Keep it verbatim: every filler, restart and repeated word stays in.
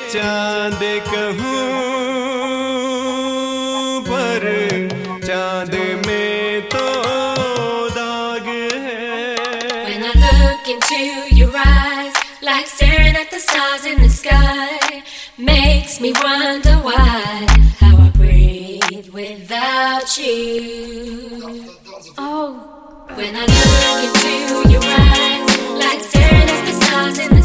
चांद कहूँ पर चांद में तो दाग है. When I look into your eyes, like staring at the stars in the sky, makes me wonder why, how I breathe without you. Oh. When I look into your eyes, like staring at the stars in the